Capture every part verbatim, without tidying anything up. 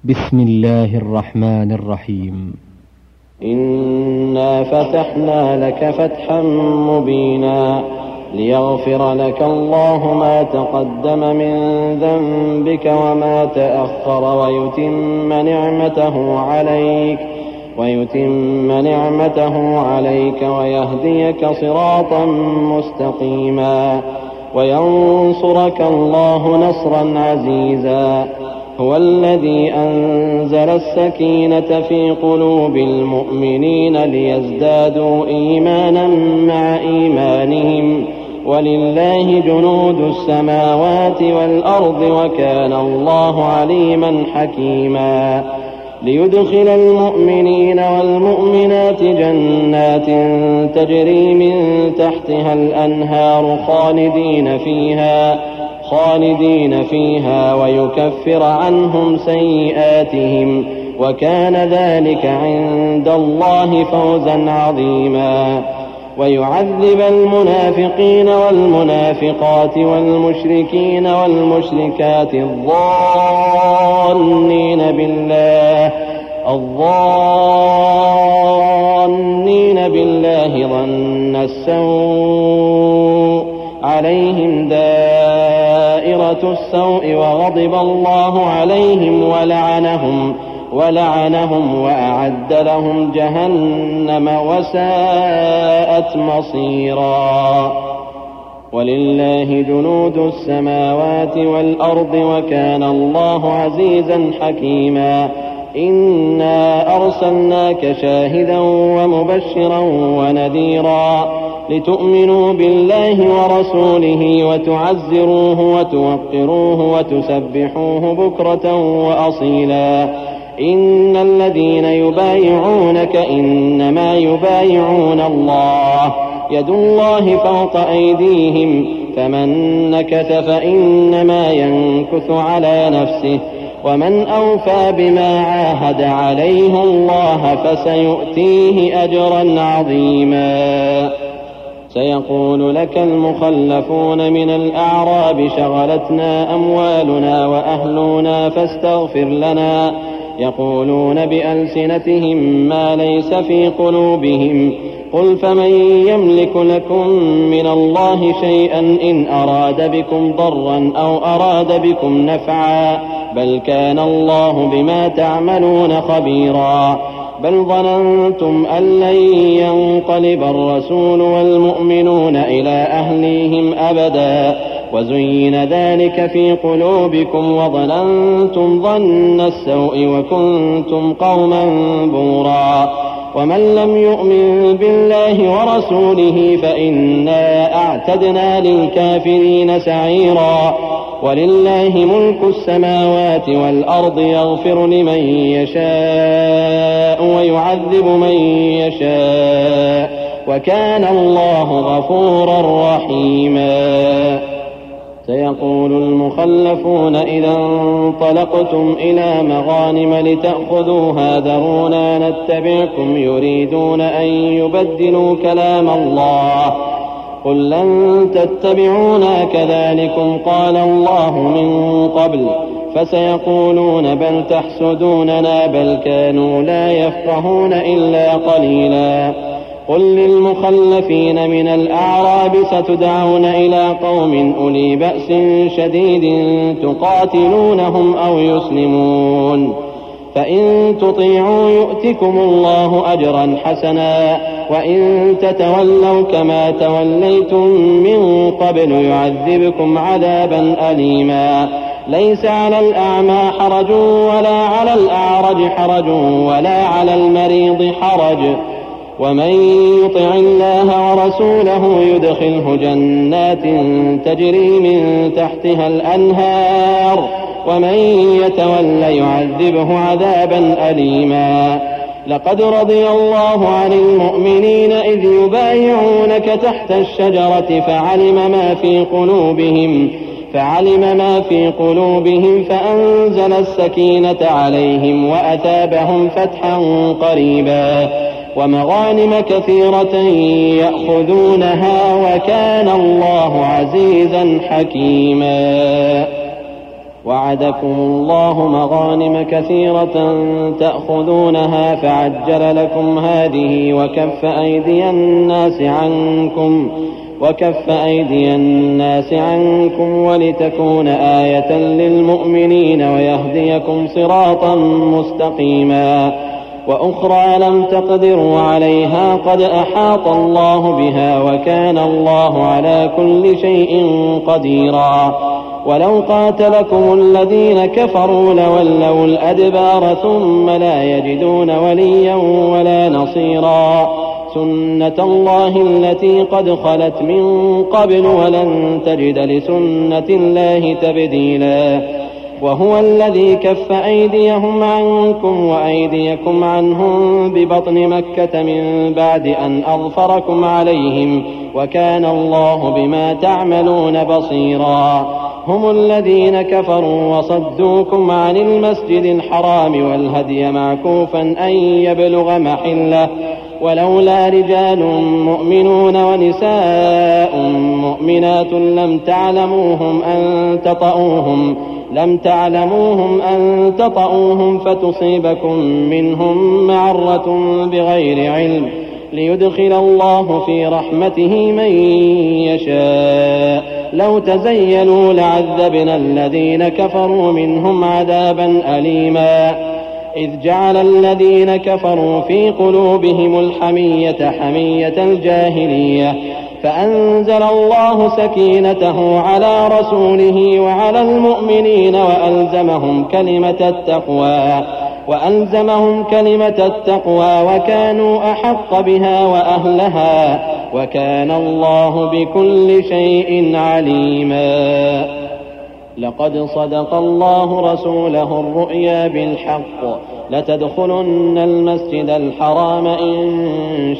بسم الله الرحمن الرحيم. إنا فتحنا لك فتحا مبينا ليغفر لك الله ما تقدم من ذنبك وما تأخر ويتم نعمته عليك ويتم نعمته عليك ويهديك صراطا مستقيما وينصرك الله نصرا عزيزا. هو الذي أنزل السكينة في قلوب المؤمنين ليزدادوا إيمانا مع إيمانهم ولله جنود السماوات والأرض وكان الله عليما حكيما. ليدخل المؤمنين والمؤمنات جنات تجري من تحتها الأنهار خالدين فيها خالدين فيها ويكفر عنهم سيئاتهم وكان ذلك عند الله فوزا عظيما. ويعذب المنافقين والمنافقات والمشركين والمشركات الظانين بالله الظانين بالله ظن السوء عليهم دائرة السوء وغضب الله عليهم ولعنهم ولعنهم وأعد لهم جهنم وساءت مصيرا. ولله جنود السماوات والأرض وكان الله عزيزا حكيما. إنا أرسلناك شاهدا ومبشرا ونذيرا لتؤمنوا بالله ورسوله وتعزروه وتوقروه وتسبحوه بكرة وأصيلا. إن الذين يبايعونك إنما يبايعون الله يد الله فوق أيديهم فمن نكث فإنما ينكث على نفسه ومن أوفى بما عاهد عليه الله فسيؤتيه أجرا عظيما. سيقول لك المخلفون من الأعراب شغلتنا أموالنا وأهلنا فاستغفر لنا يقولون بألسنتهم ما ليس في قلوبهم قل فمن يملك لكم من الله شيئا إن أراد بكم ضرا أو أراد بكم نفعا بل كان الله بما تعملون خبيرا. بل ظننتم أن لن ينقلب الرسول والمؤمنون إلى أهليهم أبدا وزين ذلك في قلوبكم وظننتم ظن السوء وكنتم قوما بورا. ومن لم يؤمن بالله ورسوله فإنا أعتدنا للكافرين سعيرا. ولله ملك السماوات والأرض يغفر لمن يشاء ويعذب من يشاء وكان الله غفورا رحيما. سيقول المخلفون إذا انطلقتم إلى مغانم لتأخذوها ذرونا نتبعكم يريدون أن يبدلوا كلام الله قل لن تتبعونا كذلكم قال الله من قبل فسيقولون بل تحسدوننا بل كانوا لا يفقهون إلا قليلا. قل للمخلفين من الأعراب ستدعون إلى قوم أولي بأس شديد تقاتلونهم أو يسلمون فإن تطيعوا يؤتكم الله أجرا حسنا وإن تتولوا كما توليتم من قبل يعذبكم عذابا أليما. ليس على الأعمى حرج ولا على الأعرج حرج ولا على المريض حرج ومن يطع الله ورسوله يدخله جنات تجري من تحتها الأنهار ومن يتول يعذبه عذابا أليما. لقد رضي الله عن المؤمنين إذ يبايعونك تحت الشجرة فعلم ما في قلوبهم فعلم ما في قلوبهم فأنزل السكينة عليهم وأثابهم فتحا قريبا ومغانم كثيرة يأخذونها وكان الله عزيزا حكيما. وعدكم الله مغانم كثيرة تأخذونها فعجل لكم هذه وكف أيدي الناس عنكم وكف أيدي الناس عنكم ولتكون آية للمؤمنين ويهديكم صراطا مستقيما وأخرى لم تقدروا عليها قد أحاط الله بها وكان الله على كل شيء قديرا ولو قاتلكم الذين كفروا لولوا الأدبار ثم لا يجدون وليا ولا نصيرا سنة الله التي قد خلت من قبل ولن تجد لسنة الله تبديلا وهو الذي كف أيديهم عنكم وأيديكم عنهم ببطن مكة من بعد أن أظفركم عليهم وكان الله بما تعملون بصيرا هم الذين كفروا وصدوكم عن المسجد الحرام والهدي معكوفا أن يبلغ محله ولولا رجال مؤمنون ونساء مؤمنات لم تعلموهم أن تطؤوهم لم تعلموهم أن تطؤوهم فتصيبكم منهم معرة بغير علم ليدخل الله في رحمته من يشاء لو تزيلوا لعذبنا الذين كفروا منهم عذابا أليما إذ جعل الذين كفروا في قلوبهم الحمية حمية الجاهلية فأنزل الله سكينته على رسوله وعلى المؤمنين وألزمهم كلمة التقوى وألزمهم كلمة التقوى وكانوا أحق بها وأهلها وكان الله بكل شيء عليما لقد صدق الله رسوله الرؤيا بالحق لتدخلن المسجد الحرام إن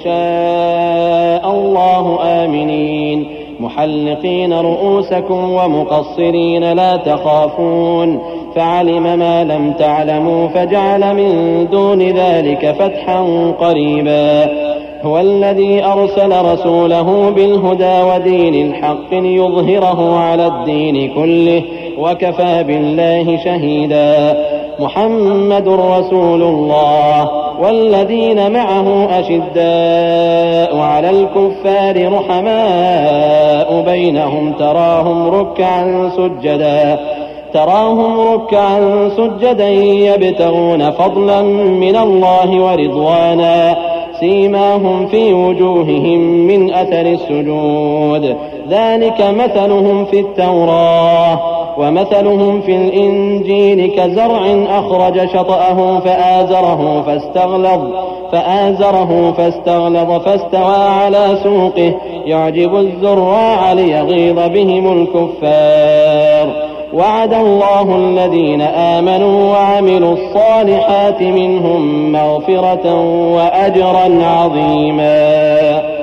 شاء الله آمنين محلقين رؤوسكم ومقصرين لا تخافون فعلم ما لم تعلموا فجعل من دون ذلك فتحا قريبا هو الذي أرسل رسوله بالهدى ودين الحق ليظهره على الدين كله وكفى بالله شهيدا محمد رسول الله والذين معه أشداء على الكفار رحماء بينهم تراهم ركعا سجدا تراهم ركعا سجدا يبتغون فضلا من الله ورضوانا سيماهم في وجوههم من أثر السجود ذلك مثلهم في التوراة ومثلهم في الإنجيل كزرع أخرج شطأه فآزره فاستغلظ فآزره فاستغلظ فاستوى على سوقه يعجب الزراع ليغيظ بهم الكفار وعد الله الذين آمنوا وعملوا الصالحات منهم مغفرة وأجرا عظيما